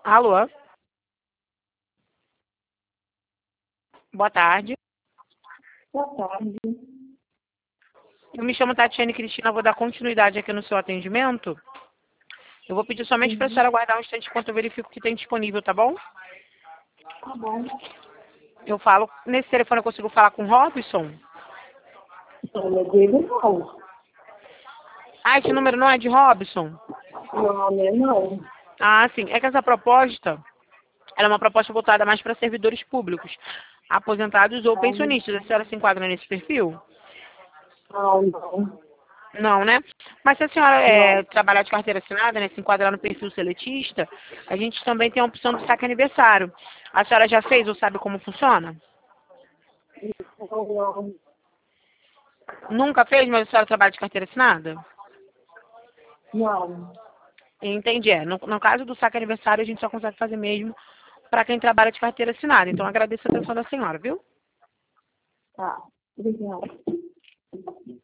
Alô? Boa tarde. Boa tarde. Eu me chamo Tatiane Cristina, vou dar continuidade aqui no seu atendimento. Eu vou pedir somente para a senhora aguardar um instante enquanto eu verifico o que tem disponível, tá bom? Tá bom. Eu falo, nesse telefone eu consigo falar com o Robson? Olha, dele não. Ah, esse número não é de Robson? Não, né, não. Ah, sim. É que essa proposta, ela é uma proposta voltada mais para servidores públicos, aposentados ou pensionistas. A senhora se enquadra nesse perfil? Não, não. Não, né? Mas se a senhora Não. trabalhar de carteira assinada, né, se enquadrar no perfil seletista, a gente também tem a opção do saque aniversário. A senhora já fez ou sabe como funciona? Não, não. Nunca fez, mas a senhora trabalha de carteira assinada? Não. Entendi. No caso do saque aniversário, a gente só consegue fazer mesmo para quem trabalha de carteira assinada. Então, agradeço a atenção da senhora, viu? Tá. Obrigada.